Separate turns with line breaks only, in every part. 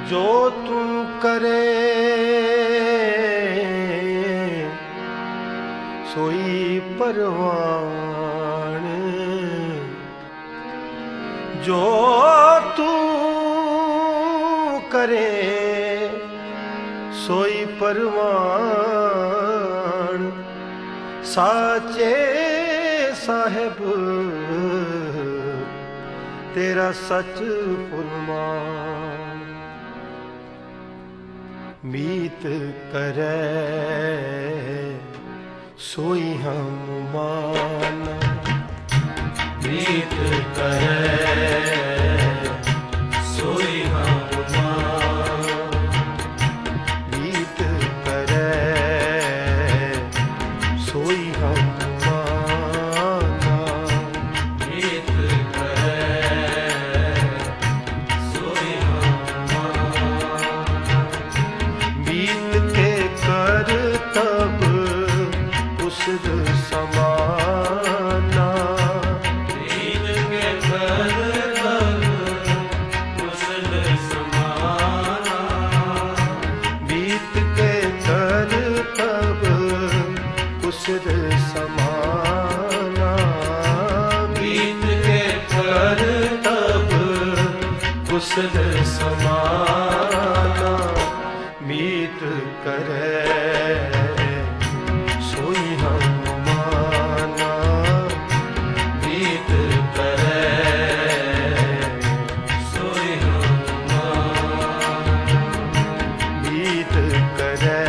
जो तू करे सोई परवान, जो तू करे सोई परवान। साचे साहिब तेरा सच फुरमान। मीत करे सोई हम माना,
मीत करे सोई हम माना,
मीत करे सोई हम माना,
मीत करे सोई हम माना।
मीत के कर तब उस समाना,
मीत के कर तब उस समाना,
मीत के कर तब उस समाना,
मीत के कर तब
उस समाना। मीत करे सोई हम माना,
मीत करे सोई हम माना,
मीत करे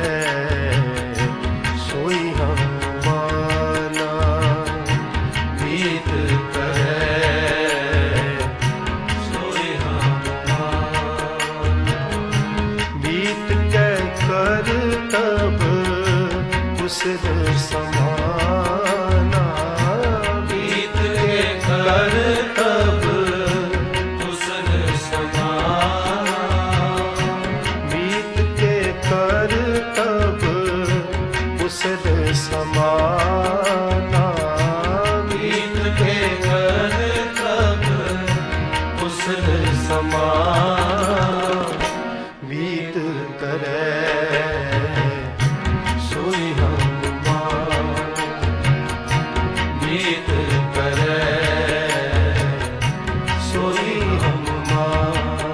सोई हम माना,
मीत करे सोई हम माना।
मीत के कर तब उस समाना,
मीत के कर तब उस समाना,
मीत के कर तब उस समाना,
मीत के कर तब उस समाना।
मीत करे सोई हम माना,
मीत करे
सोई हम माना।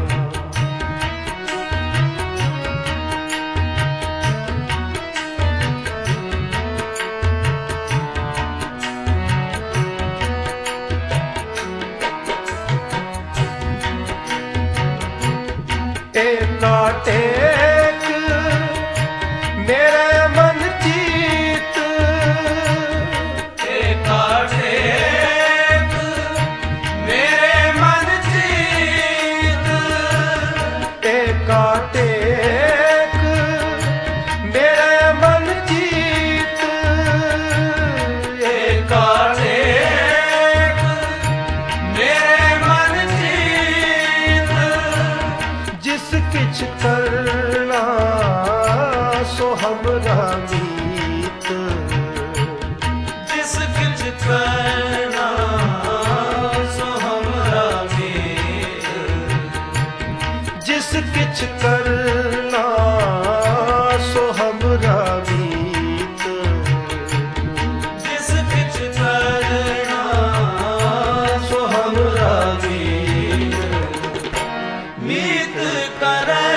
टेक मेरे मन जीत,
टेक मेरे मन जीत,
टेक मेरे मन जीत,
टेक मेरे मन जीत।
जिस किछ करना सो हमरा मीत,
जिस किछ करना सो हमरा मीत,
जिस किछ करना सो हमरा मीत,
जिस किछ करना सो हमरा मीत। मीत करे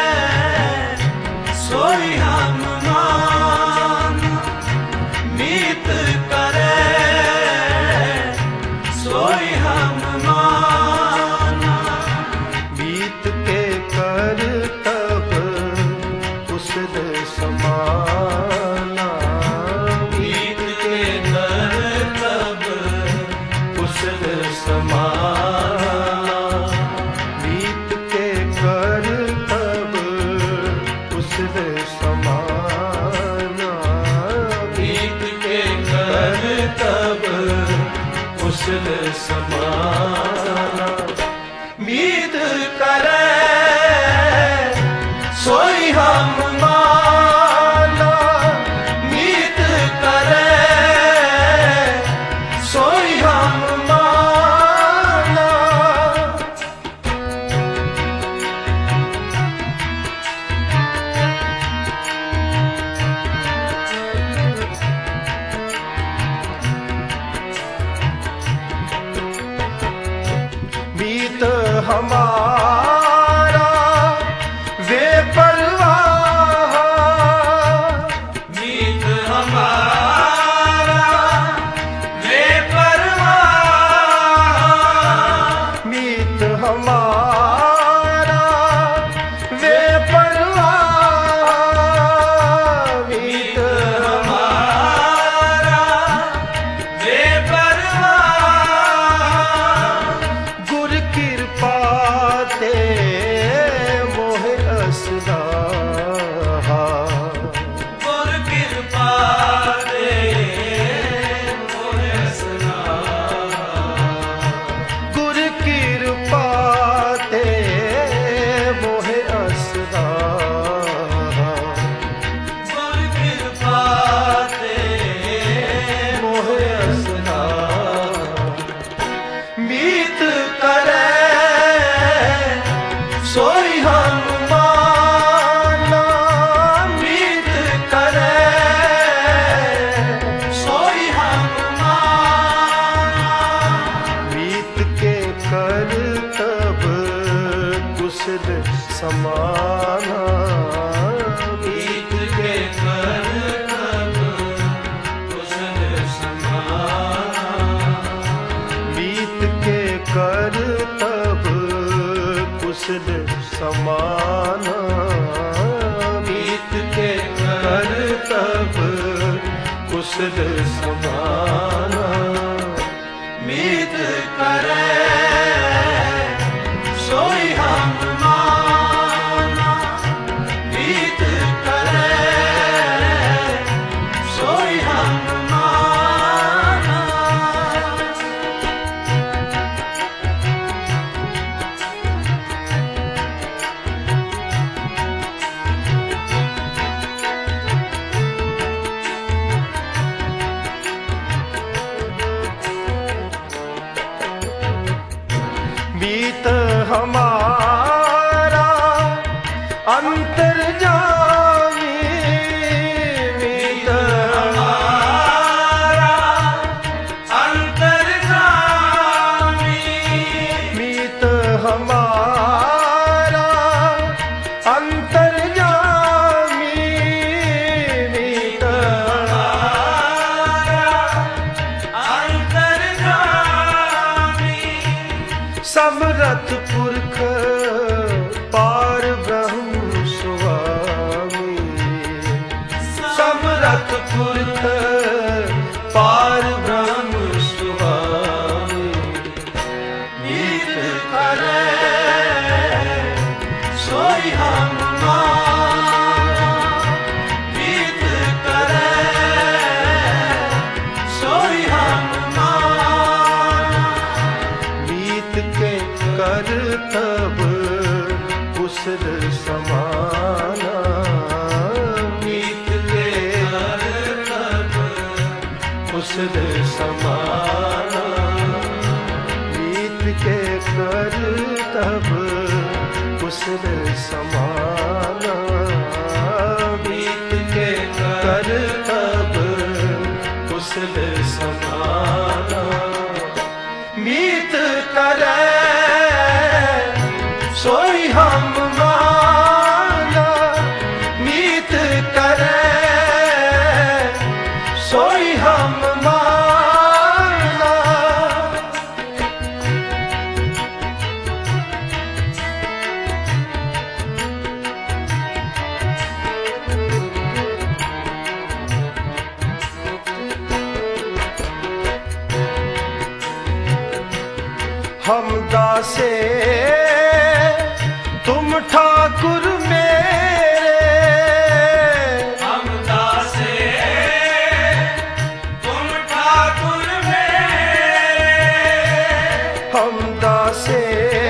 सोई हम माना, मीत करे सोई हम माना,
मीत के कर तब उस समाना,
मीत के कर तब उस समाना,
मीत के कर तब उस समाना,
मीत के कर तब उस समाना। मीत करे सोई हम माना, मीत करे सोई हम माना।
हमारा बेपरवाह,
मीत हमारा बेपरवाह,
मीत हमारा बेपरवाह, मीत
हमारा बेपरवाह।
गुर कृपा ते मोहे असदा,
गुर कृपा दे मोहे असना,
गुर कृपा ते मोहे असदा,
गुर कृपा दे
मोहे असदा।
मीत करे सोई हम माना, मीत करे सोई हम माना।
मीत के कर तब कुशल समाना,
मीत के कर तब कुशल समाना,
मीत के कर तब कुशल समाना,
मीत के
कर तब कुशल समाना।
मीत करे सोई हम माना, मीत करे सोई हम माना।
मीत हमारा अंतर्जामी, मीत
हमारा अंतर्जामी,
मीत हमारा अंतर्जामी, मीत
हमारा अंतर्जामी।
समरथ पुरख पार ब्रह्म स्वामी, समरथ पुरख पार ब्रह्म स्वामी।
मीत करे सोई हम माना, मीत करे सोई हम माना।
मीत के कर तब कुशल समाना,
मीत के कर तब
कुशल समाना, मीत के कर तब कुशल समाना, मीत के कर तब कुशल समाना।
मीत करे सोई हम माना, मीत करे सोई हम माना।
हम दासे तुम ठाकुर मेरे,
हम दासे तुम ठाकुर मेरे,
हम दासे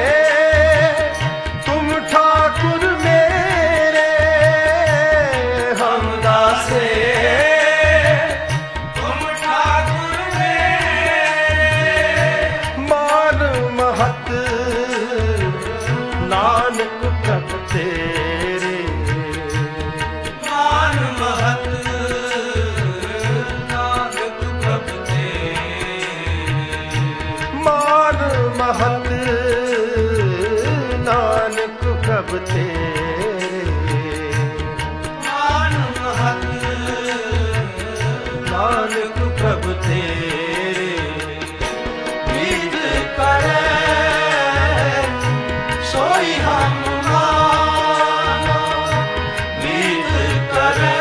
तुम ठाकुर मेरे, हम दासे
तुम ठाकुर मेरे।
मान महत नानक प्रभ तेरे,
मान महत नानक प्रभ तेरे,
मान महत तेरे
मान महत
नानक प्रभु तेरे
मीत करे सोई हम माना मीत करे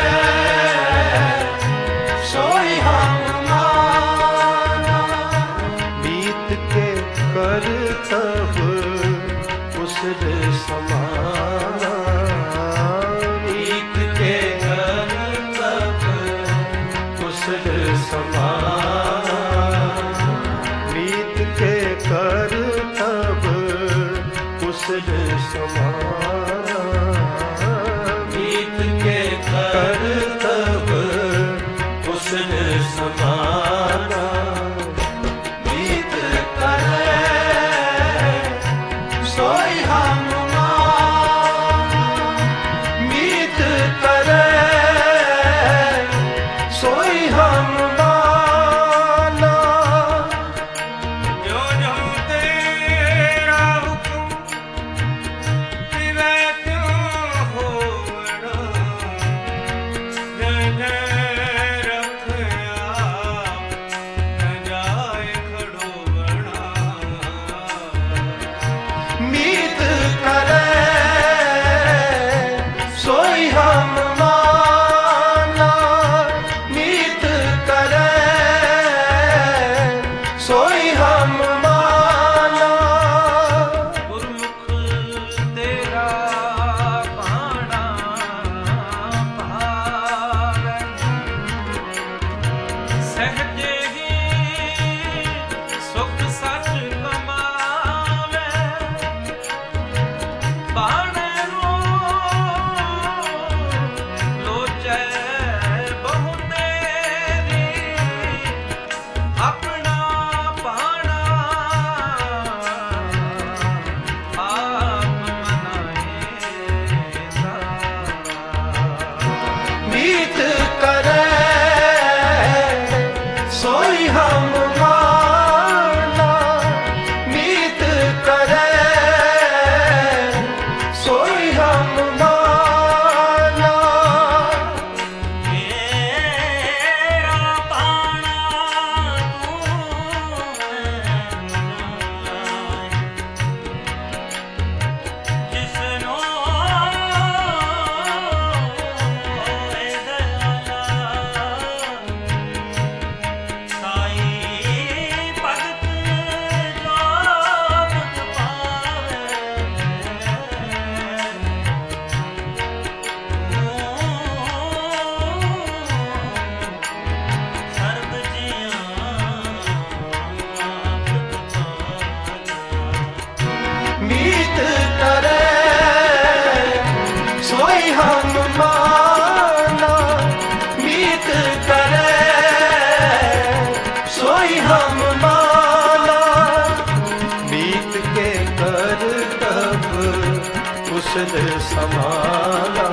सोई हम माना
बीत के कर तब कुशल समाना
मीत के कर तब
कुशल समाना बीत के कर तब कुशल समाना
मीत के कर
तब कुशल समाना
मीत करे सोई हम माना
मीत करे सोई हम माना
जो जो तेरा हुक्म पिवे त्यों होवड़ा जय जय रखया न जाए खड़ोवड़ा
मीत करे सोई हम माना मीत करे सोई हम माना
गुरमुख तेरा पाना भावै सहजे ही सुख सच कमावे बाणे रो लोचै बहु तेरी अपना पाना आप मनाएगा
मीत करे सोई हम माना मीत करे सोई हम माना
मेरा पाना जिसनो साई भगत जो मुझ पावे सर्ब
मीत करे सोई हम माना मीत करे सोई हम माना मीत के कर तब कुशल समाना